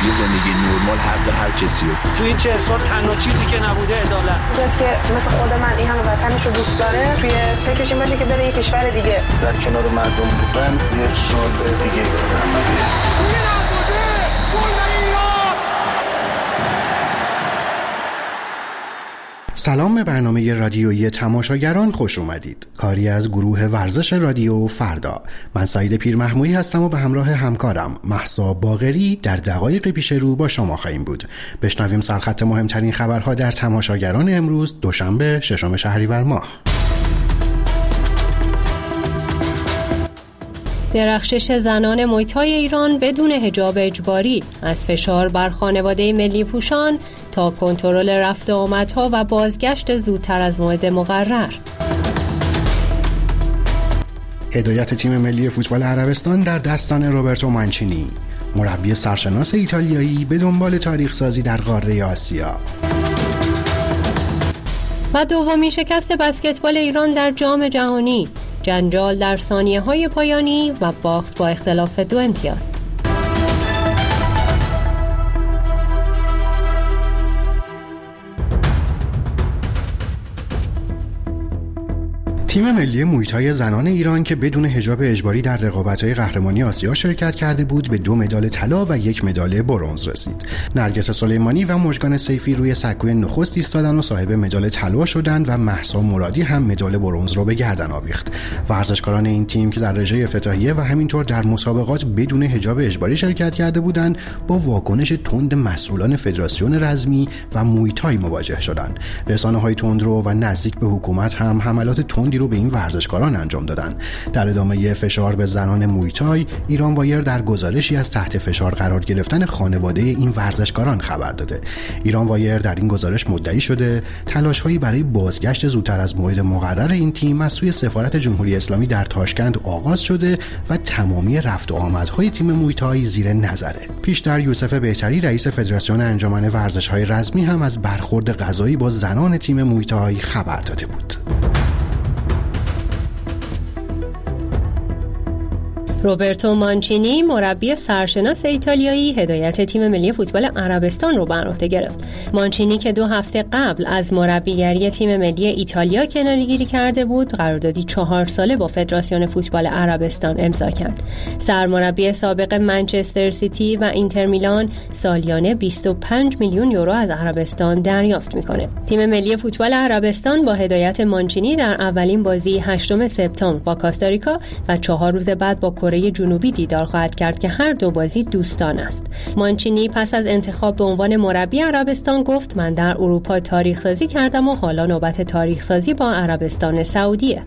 یه زندگی نرمال حق هر کسی رو. تو این 40 سال تنها چیزی که نبوده عدالت. کسی که مثل خود من این همه وطنش رو دوست داره توی فکرش این باشه که بره یه کشور دیگه در کنار مردم بودن یه سال دیگه سلام به برنامه رادیویی تماشاگران خوش اومدید. کاری از گروه ورزش رادیو فردا. من سعید پیرمحمودی هستم و به همراه همکارم مهسا باقری در دقایق پیش رو با شما خواهیم بود. بشنویم سرخط مهمترین خبرها در تماشاگران امروز دوشنبه 6 شهریور ماه. درخشش زنان موی‌تای ایران بدون حجاب اجباری، از فشار بر خانواده ملی پوشان تا کنترل رفت و آمدها و بازگشت زودتر از موعد مقرر. هدایت تیم ملی فوتبال عربستان در دستان روبرتو مانچینی. مربی سرشناس ایتالیایی به دنبال تاریخ سازی در قاره آسیا. و دومین شکست بسکتبال ایران در جام جهانی، جنجال در ثانیه‌های پایانی و باخت با اختلاف 2 امتیاز. تیم ملی موی‌تای زنان ایران که بدون حجاب اجباری در رقابت‌های قهرمانی آسیا شرکت کرده بود به 2 مدال طلا و 1 مدال برنز رسید. نرگس سلیمانی و مژگان سیفی روی سکوی نخست ایستادن و صاحب مدال طلا شدند و مهسا مرادی هم مدال برنز رو به گردن آویخت. ورزشکاران این تیم که در رژه افتتاحیه و همینطور در مسابقات بدون حجاب اجباری شرکت کرده بودند با واکنش تند مسئولان فدراسیون رزمی و موی‌تای مواجه شدند. رسانه‌های تندرو و نزدیک به حکومت هم حملات تندی رو به این ورزشکاران انجام دادن. در ادامه فشار به زنان موی‌تای، ایران وایر در گزارشی از تحت فشار قرار گرفتن خانواده این ورزشکاران خبر داده. ایران وایر در این گزارش مدعی شده تلاش‌هایی برای بازگشت زودتر از موعد مقرر این تیم از سوی سفارت جمهوری اسلامی در تاشکند آغاز شده و تمامی رفت و آمدهای تیم موی‌تای زیر نظره. پیشتر یوسف بهتری رئیس فدراسیون انجمن ورزش‌های رزمی هم از برخورد قضایی با زنان تیم موی‌تای خبر داده بود. روبرتو مانچینی مربی سرشناس ایتالیایی هدایت تیم ملی فوتبال عربستان رو بر عهده گرفت. مانچینی که 2 هفته قبل از مربیگری تیم ملی ایتالیا کناره‌گیری کرده بود، قراردادی 4 ساله با فدراسیون فوتبال عربستان امضا کرد. سرمربی سابق منچستر سیتی و اینتر میلان سالیانه 25 میلیون یورو از عربستان دریافت میکنه. تیم ملی فوتبال عربستان با هدایت مانچینی در اولین بازی 8 سپتامبر با کاستاریکا و 4 روز بعد با کره جنوبی دیدار خواهد کرد که هر 2 بازی دوستان است. مانچینی پس از انتخاب به عنوان مربی عربستان گفت: من در اروپا تاریخ سازی کردم و حالا نوبت تاریخ سازی با عربستان سعودیه.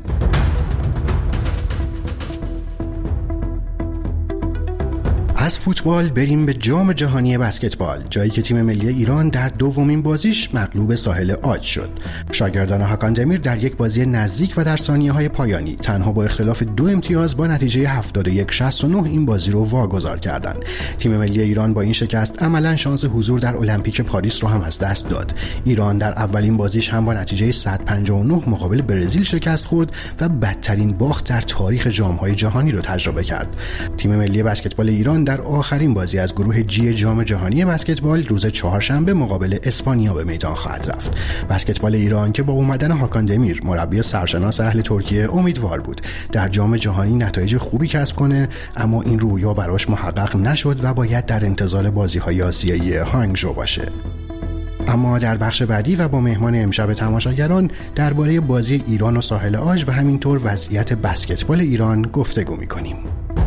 از فوتبال بریم به جام جهانی بسکتبال، جایی که تیم ملی ایران در دومین بازیش مغلوب ساحل عاج شد. شاگردان هاکان دمیر در یک بازی نزدیک و در ثانیه‌های پایانی تنها با اختلاف 2 امتیاز با نتیجه 71-69 این بازی رو واگذار کردند. تیم ملی ایران با این شکست عملاً شانس حضور در المپیک پاریس رو هم از دست داد. ایران در اولین بازیش هم با نتیجه 159 مقابل برزیل شکست خورد و بدترین باخت در تاریخ جام‌های جهانی رو تجربه کرد. تیم ملی بسکتبال ایران در آخرین بازی از گروه جی جام جهانی بسکتبال روز چهارشنبه مقابل اسپانیا به میدان خواهد رفت. بسکتبال ایران که با اومدن هاکان دمیر مربی سرشناس اهل ترکیه امیدوار بود در جام جهانی نتایج خوبی کسب کنه، اما این رویا براش محقق نشد و باید در انتظار بازی‌های آسیایی هانگژو باشه. اما در بخش بعدی و با مهمان امشب تماشاگران درباره بازی ایران و ساحل عاج و همینطور وضعیت بسکتبال ایران گفتگو می‌کنیم.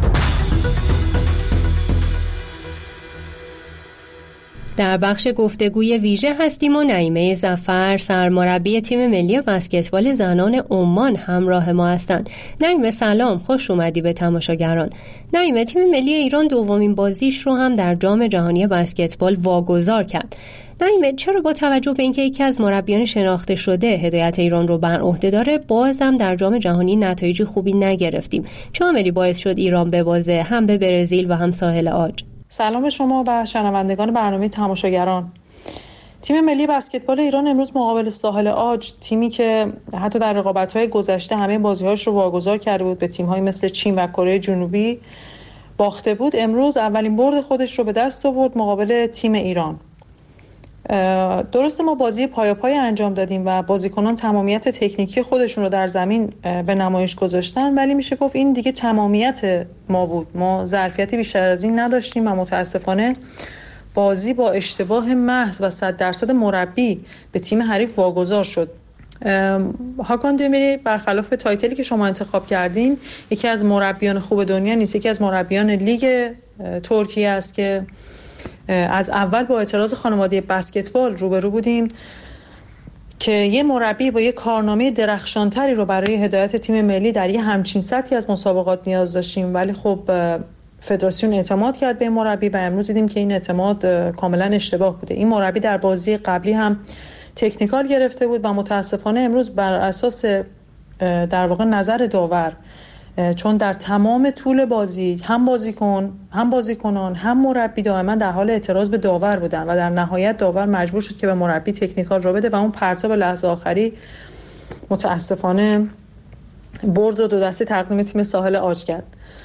در بخش گفتگوی ویژه هستیم و نعیمه ظفر سرمربی تیم ملی بسکتبال زنان عمان همراه ما هستند. نعیمه سلام، خوش اومدی به تماشاگران. نعیمه، تیم ملی ایران دومین بازیش رو هم در جام جهانی بسکتبال واگذار کرد. نعیمه، چرا با توجه به اینکه یکی از مربیان شناخته شده هدایت ایران رو بر عهده داره بازم در جام جهانی نتایج خوبی نگرفتیم؟ چه عاملی باعث شد ایران ببازه هم به برزیل و هم ساحل عاج؟ سلام به شما و شنوندگان برنامه تماشاگران. تیم ملی بسکتبال ایران امروز مقابل ساحل عاج، تیمی که حتی در رقابت‌های گذشته همه بازی‌هاش رو واگذار کرده بود به تیم‌های مثل چین و کره جنوبی، باخته بود، امروز اولین برد خودش رو به دست آورد مقابل تیم ایران. درسته ما بازی پایاپای انجام دادیم و بازیکنان تمامیت تکنیکی خودشون رو در زمین به نمایش گذاشتن، ولی میشه گفت این دیگه تمامیت ما بود. ما ظرفیتی بیشتر از این نداشتیم و متاسفانه بازی با اشتباه محض و 100% مربی به تیم حریف واگذار شد. هاکان دمیری برخلاف تایتلی که شما انتخاب کردین یکی از مربیان خوب دنیا نیست، یکی از مربیان لیگ ترکیه است که از اول با اعتراض خانواده بسکتبال روبرو بودیم که یه مربی با یه کارنامه درخشانتری رو برای هدایت تیم ملی در یه همچین سطحی از مسابقات نیاز داشتیم، ولی خب فدراسیون اعتماد کرد به مربی و امروز دیدیم که این اعتماد کاملا اشتباه بوده. این مربی در بازی قبلی هم تکنیکال گرفته بود و متاسفانه امروز بر اساس در واقع نظر داور، چون در تمام طول بازی هم بازیکنان هم مربی دائما در حال اعتراض به داور بودن و در نهایت داور مجبور شد که به مربی تکنیکال رو بده و اون پرتاب لحظه آخری متاسفانه برد و 2 دسته تقدیم تیم ساحل عاج کرد.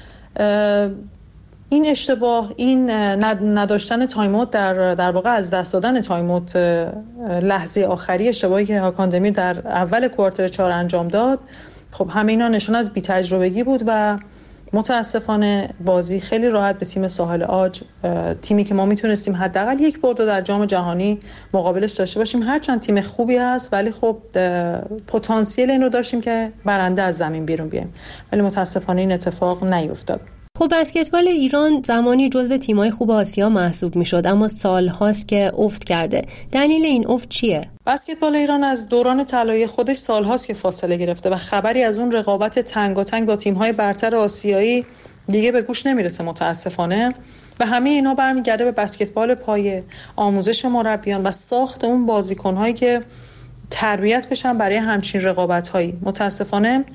این اشتباه، این نداشتن تایم‌اوت در واقع از دست دادن تایم‌اوت لحظه آخری، اشتباهی که هاکان دمیر در اول کوارتر 4 انجام داد، خب همه اینا نشان از بی‌تجربگی بود و متاسفانه بازی خیلی راحت به تیم ساحل عاج، تیمی که ما میتونستیم حداقل یک برد در جام جهانی مقابلش داشته باشیم، هرچند تیم خوبی هست ولی خب پتانسیل این رو داشتیم که برنده از زمین بیرون بیایم، ولی متاسفانه این اتفاق نیفتاد. خب بسکتبال ایران زمانی جزو تیم‌های خوب آسیا محسوب می‌شد، اما سال‌هاست که افت کرده. دلیل این افت چیه؟ بسکتبال ایران از دوران طلایی خودش سال‌هاست که فاصله گرفته و خبری از اون رقابت تنگاتنگ با تیم‌های برتر آسیایی دیگه به گوش نمیرسه متاسفانه، و همه اینا برمیگرده به بسکتبال پایه، آموزش مربیان و ساخت اون بازیکن‌هایی که تربیت بشن برای همچین رقابت‌هایی. متاسفانه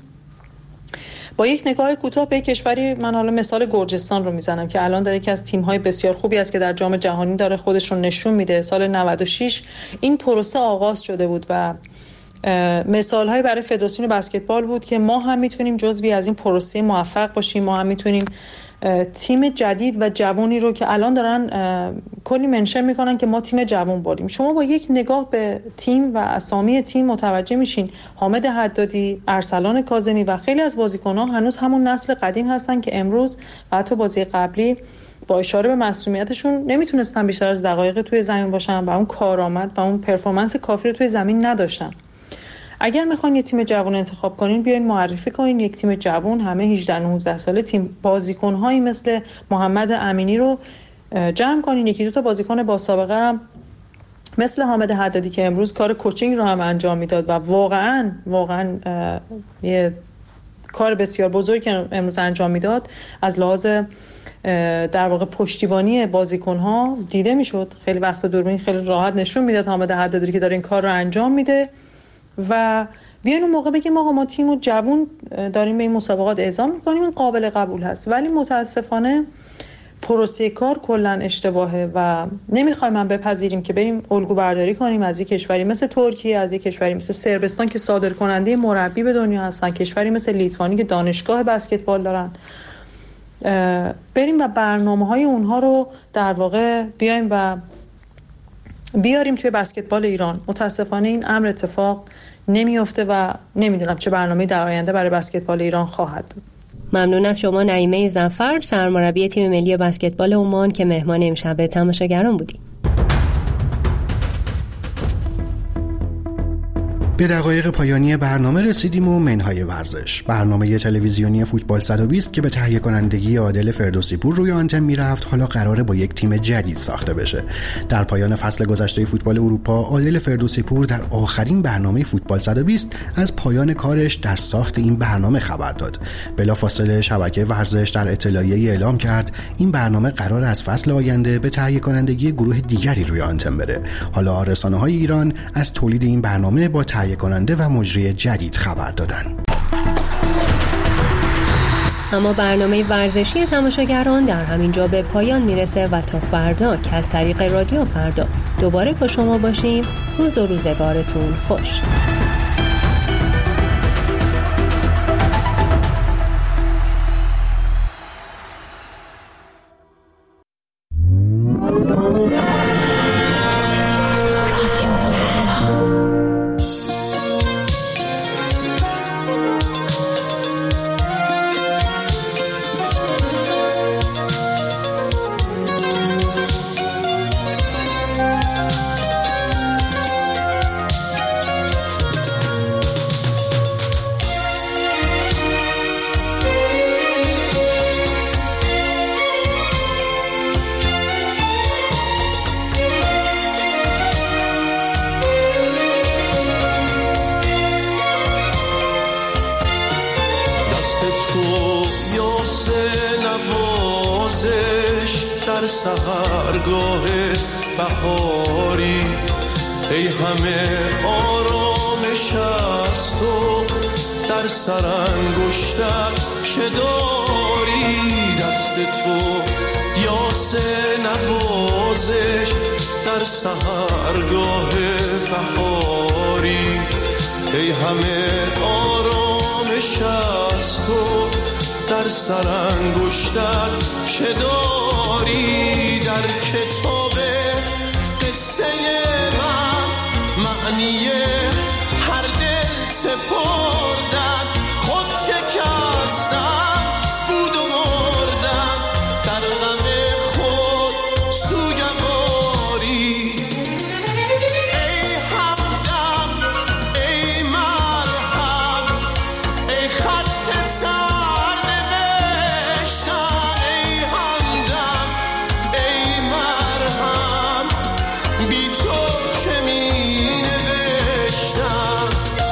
با یک نگاه کوتاه به کشوری، من حالا مثال گرجستان رو میزنم که الان داره یکی از تیم‌های بسیار خوبی است که در جام جهانی داره خودش رو نشون میده. سال 96 این پروسه آغاز شده بود و مثال‌های برای فدراسیون بسکتبال بود که ما هم میتونیم جزوی از این پروسه موفق باشیم، ما هم میتونیم تیم جدید و جوانی رو که الان دارن کلی منشن میکنن که ما تیم جوان بودیم. شما با یک نگاه به تیم و اسامی تیم متوجه میشین حامد حدادی، ارسلان کاظمی و خیلی از بازیکن‌ها هنوز همون نسل قدیم هستن که امروز و حتی بازی قبلی با اشاره به مسئولیتشون نمیتونستن بیشتر از دقایق توی زمین باشن و اون کارآمد و اون پرفورمنس کافی رو توی زمین نداشتن. اگر میخواین یه تیم جوان انتخاب کنین، بیاین معرفی کنین یک تیم جوان، همه 18-19 ساله، تیم بازیکن‌هایی مثل محمد امینی رو جمع کنین، یکی دو تا بازیکن با سابقه هم مثل حامد حدادی که امروز کار کوچینگ رو هم انجام میداد و واقعاً یه کار بسیار بزرگی که امروز انجام میداد از لحاظ در واقع پشتیبانی بازیکن‌ها دیده میشد. خیلی وقت دوربین خیلی راحت نشون میداد حامد حدادی که داره این کار رو انجام میده و بیاین اون موقع بگیم آقا ما تیمو جوون داریم به این مسابقات اعزام میکنیم، این قابل قبول هست. ولی متاسفانه پروسه کار کلا اشتباهه و نمیخوایم من بپذیریم که بریم الگو برداری کنیم از یک کشوری مثل ترکیه، از یک کشوری مثل صربستان که صادرکننده مربی به دنیا هستن، کشوری مثل لیتوانی که دانشگاه بسکتبال دارن، بریم و برنامه‌های اونها رو در واقع بیایم و بیاریم توی بسکتبال ایران. متاسفانه این امر اتفاق نمیفته و نمیدونم چه برنامه‌ای در آینده برای بسکتبال ایران خواهد بود. ممنون از شما نعیمه ظفر، سرمربی تیم ملی بسکتبال عمان که مهمان امشب تماشاگران بودید. به دقایق پایانی برنامه رسیدیم و منهای ورزش. برنامه تلویزیونی فوتبال 120 که به تهیه کنندگی عادل فردوسی پور روی آنتن میرفت حالا قراره با یک تیم جدید ساخته بشه. در پایان فصل گذشته فوتبال اروپا، عادل فردوسی پور در آخرین برنامه فوتبال 120 از پایان کارش در ساخت این برنامه خبر داد. بلافاصله شبکه ورزش در اطلاعیه‌ای اعلام کرد این برنامه قرار از فصل آینده به تهیه کنندگی گروه دیگری روی آنتن بره. حالا رسانه‌های ایران از تولید این برنامه با تهیه کننده و مجری جدید خبر دادن. اما برنامه ورزشی تماشاگران در همین جا به پایان میرسه و تا فردا که از طریق رادیو فردا دوباره با شما باشیم، روز و روزگارتون خوش. در سحرگاه بهاری، ای همه آرامش از تو در سرانگشتت چه داری؟ دست تو یاس نوازش در سحرگاه بهاری، ای همه آرامش از تو در سرانگشتت چه داری؟ در کتاب قصه من معنی هر دل سپردن، خود شکستن بود و مردن، در غم خود سوگواری. ای همدم ای مرهم ای خط سرنوشتم، ای همدم ای مرهم بی تو چه می نوشتم.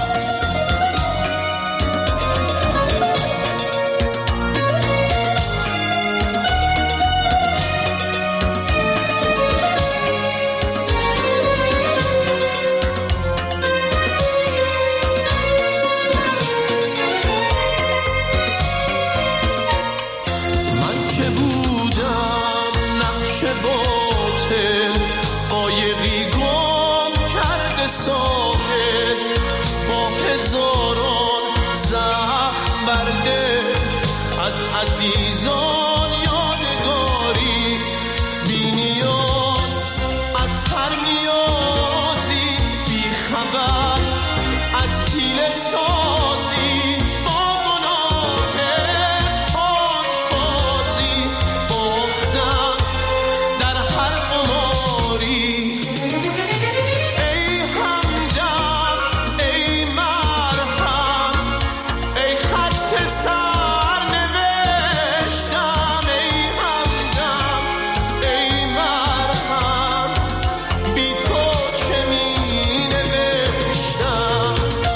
من که بودم نقش باطل، قایقی گم کرده ساحل، با هزاران زخم برده از عزیزان یادگاری، بی نیاز از هر نیازی، بی خبر از حیله سازی، با گناه پاکبازی باختم در هر قماری. ای همدم ای مرهم ای خط سرنوشتم، ای همدم ای مرهم بی تو چه می نوشتم.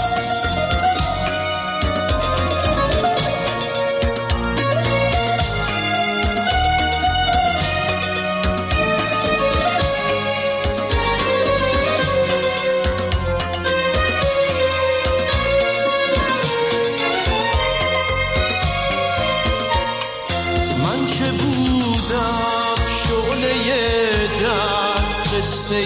من که بودم شعله در قصه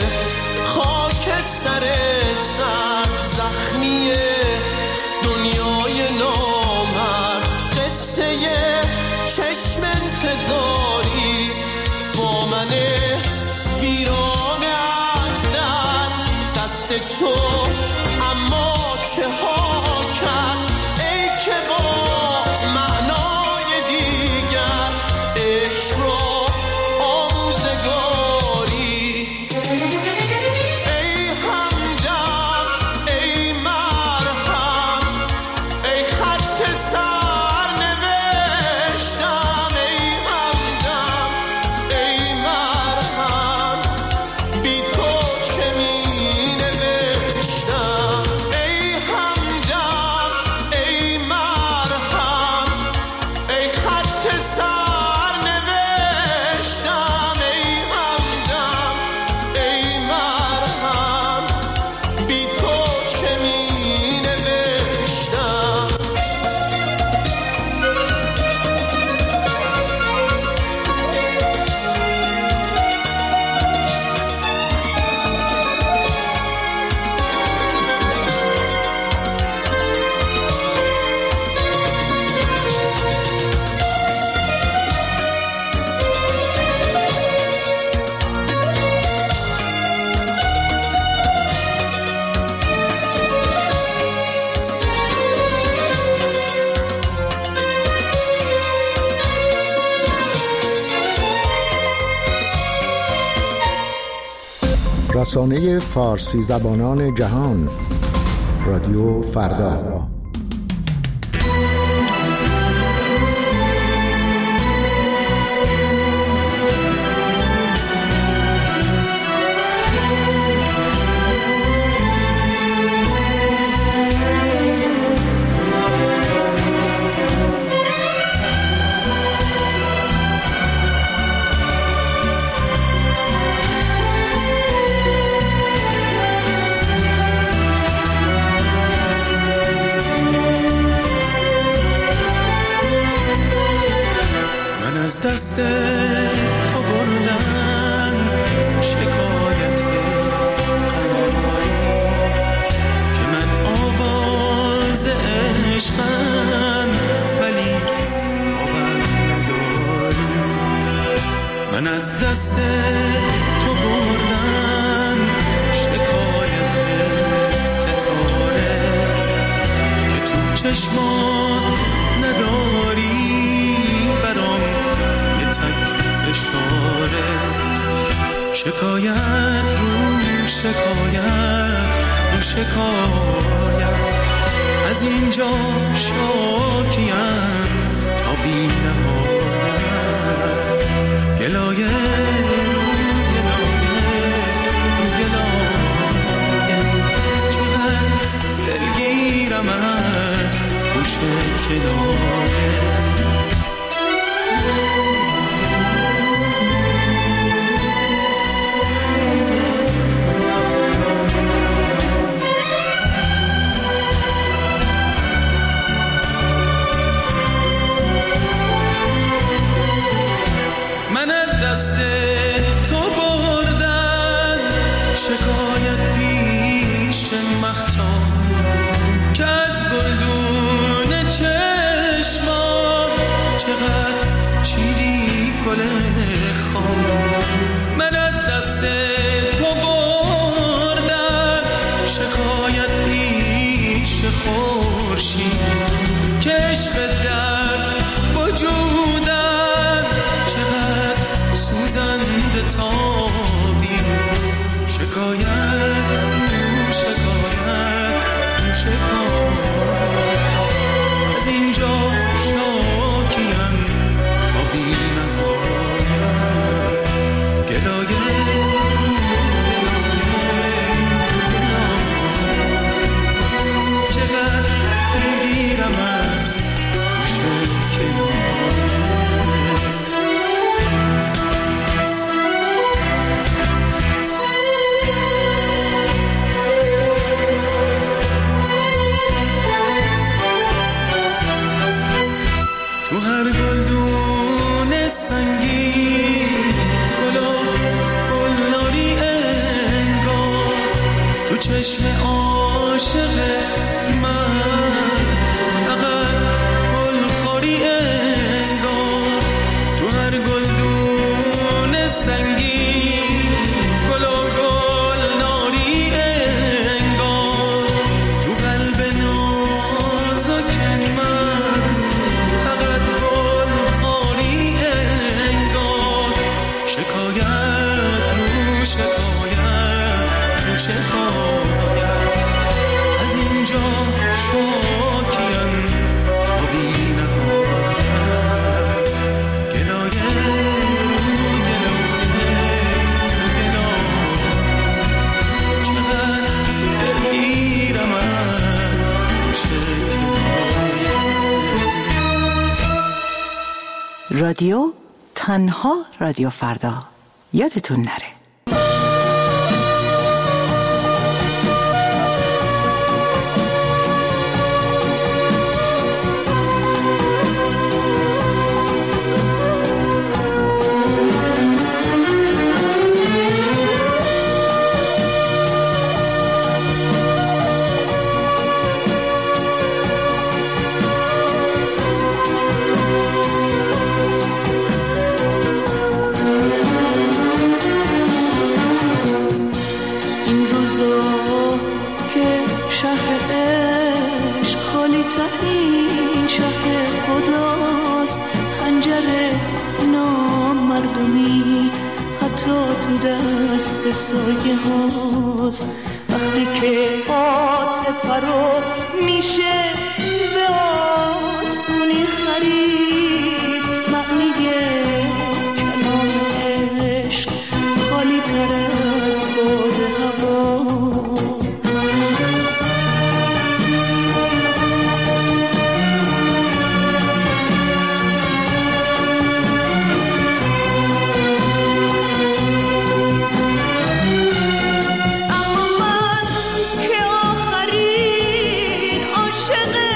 خاکستر سر زخمی دنیای نامرد، قصه چشم انتظاری با من ویران از در دست تو، اما چه ها کرد ای که با معنای دیگر عشق را آموزگاری. ای همدم ای مرهم ای خط سرنوشتم، ای همدم ای مرهم بی تو چه می نوشتم. ای همدم ای مرهم ای خط سرنوشتم، ای همدم ای مرهم بی تو چه می نوشتم. رسانه فارسی زبانان جهان، رادیو فردا. تو بردن شکایت قناری که من آواز عشقم ولی باور نداری. من از دست تو بردن شکایت ستاره که تو چشمات نداری برام یه تک اشاره. شکایت رو شکایت رو شکایت از اینجا شاکیم تا بی نهایت. گلایه رو گلایه رو گلایه چقدر دلگیرم از گوش کنایه. من از دست تو بردن شکایت پیش مختار که از گلدون چشمام چقدر چیدی گل خام. من از دست تو بردن شکایت پیش خورشید که عشق در وجودم چقدر سوزنده تابی. شکایت رو شکایت رو شکایت از اینجا شاکیم تا بی نهایت. گلایه رو گلایه چقدر دلگیرم از گوش کنایه. تو هر گلدون سنگین گلناری انگار تو چشم عاشق من فقط گلخوری انگار. تو هر گلدون سنگین گلناری انگار تو قلب نازک من فقط گلخوری انگار. شکایت رو شکایت رو شکایت از اینجا شاکیم تا بی نهایت. گلایه رو گلایه رو گلایه چقدر دلگیرم از گوش کنایه. رادیو تنها رادیو فردا. یادتون نره. سایه هاست وقتی که عاطفه رو میشه به آسونی خرید. معنی کلام عشق خالی تر از باد هوا. اما من که آخرین عاشق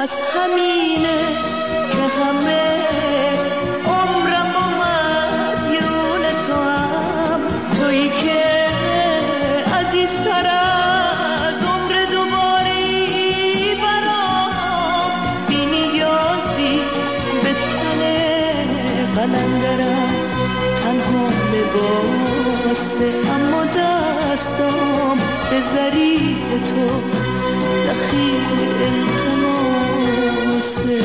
از همینه که همه عمرم مدیون تو هم، تویی که عزیزتر از عمر دوباری برام، بی نیازی به تن قلندرم، تنها لباسه اما دستم به ضریح تو دخیل التماسه.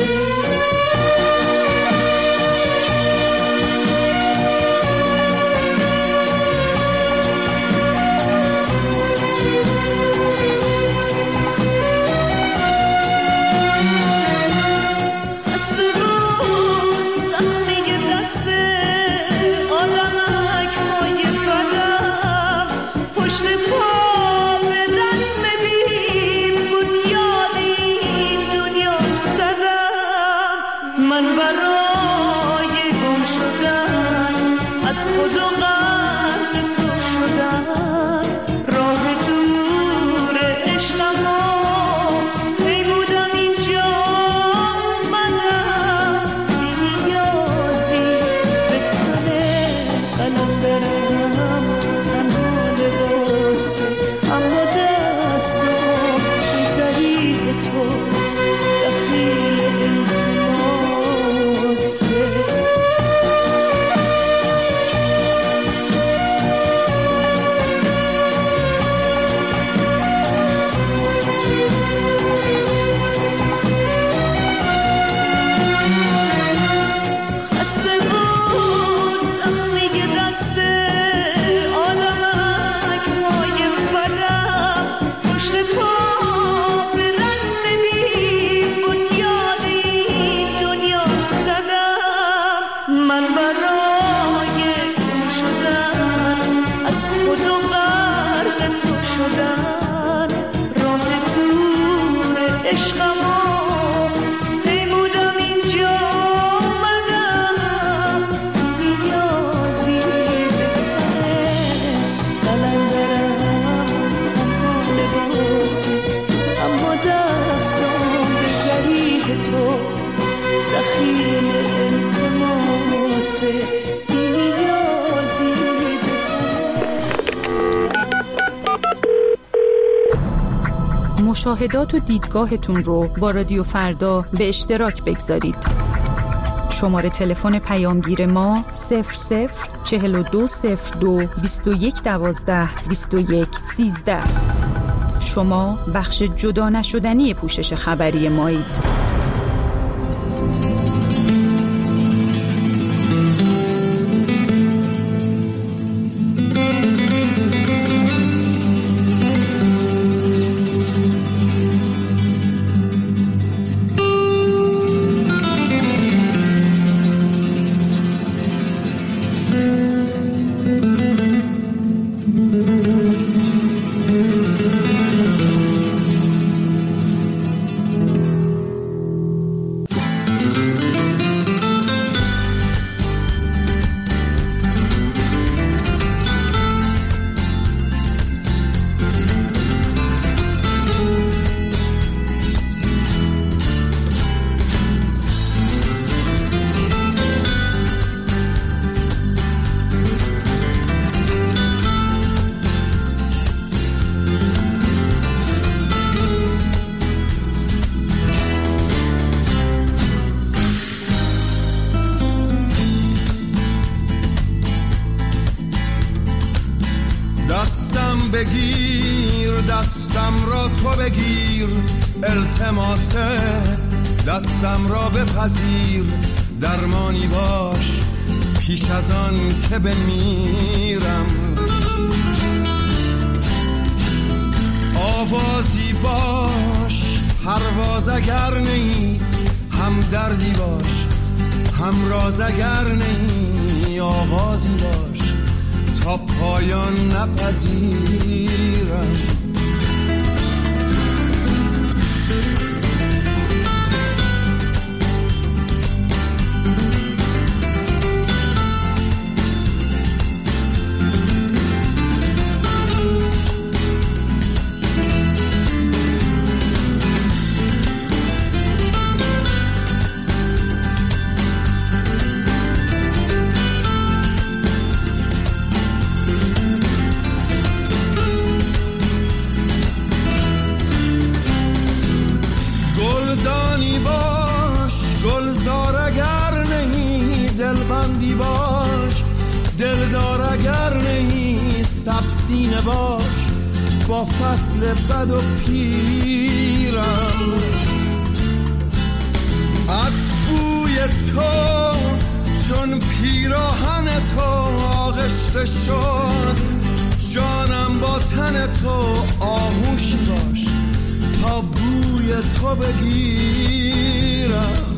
مشاهدات و دیدگاهتون رو با رادیو فردا به اشتراک بگذارید. شماره تلفن پیامگیر ما 004202 2112 2113. شما بخش جدا نشدنی پوشش خبری مایید. بگیر دستم را تو بگیر، التماسه دستم را بپذیر، درمانی باش پیش از آن که بمیرم، آوازی باش پرواز اگر نی، هم دردی باش هم راز اگر نی، آغازی باش تا پایان نپذیرم. دلدار اگر نهی دلبندی باش، دلدار اگر نهی سبسینه باش، با فصل بد و پیرم. از بوی تو چون پیراهن تو آغشته شد، جانم با تن تو آغوشی باش تا بوی تو بگیرم.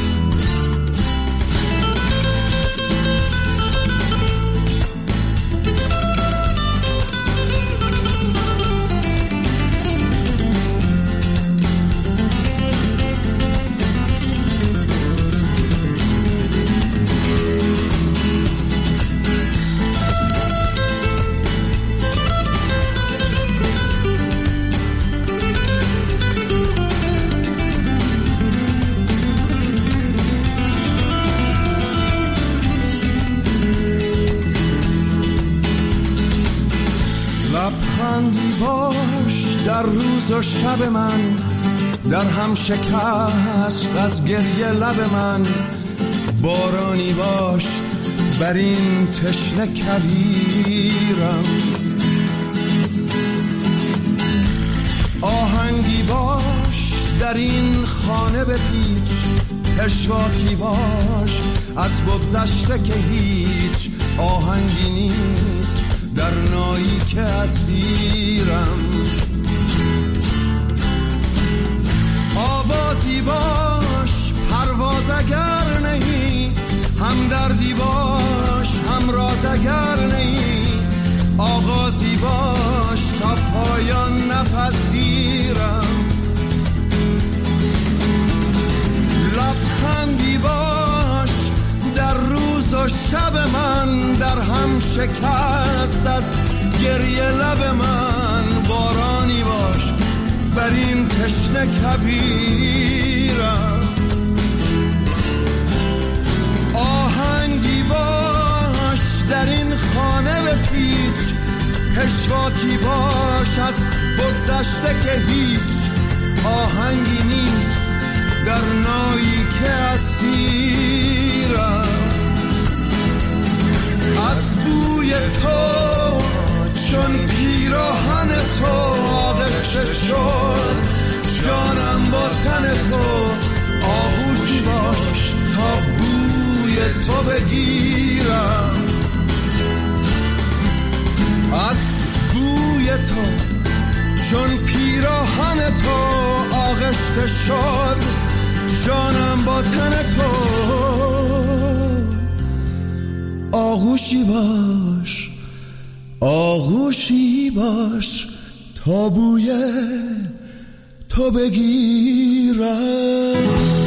لبخندی باش در روز و شب من، در هم شکست از گریه لب من. بارانی باش بر این تشنه کویرم، آهنگی باش در این خانه بپیچ، پشواکی باش از بگذشته که هیچ آهنگی نیست در نایی که اسیرم. آوازی باش پرواز اگر نهی، هم دردی باش هم راز اگر نهی، آغازی باش تا پایان نپذیرم. لبخندی باش در روز و شب من، در هم شکست از گریه لب من. بارانی باش بر این تشنه کویرم، آهنگی باش در این خانه بپیچ، پشواکی باش از بگذشته که هیچ آهنگی نیست در نایی که اسیرم. از بوی تو چون پیراهن تو آغشته شد، جانم با تن تو آغوشی باش تا بوی تو بگیرم. از بوی تو چون پیراهن تو آغشته شد، جانم با تن تو آغوشی باش، آغوشی باش تا بوی تو بگیرم.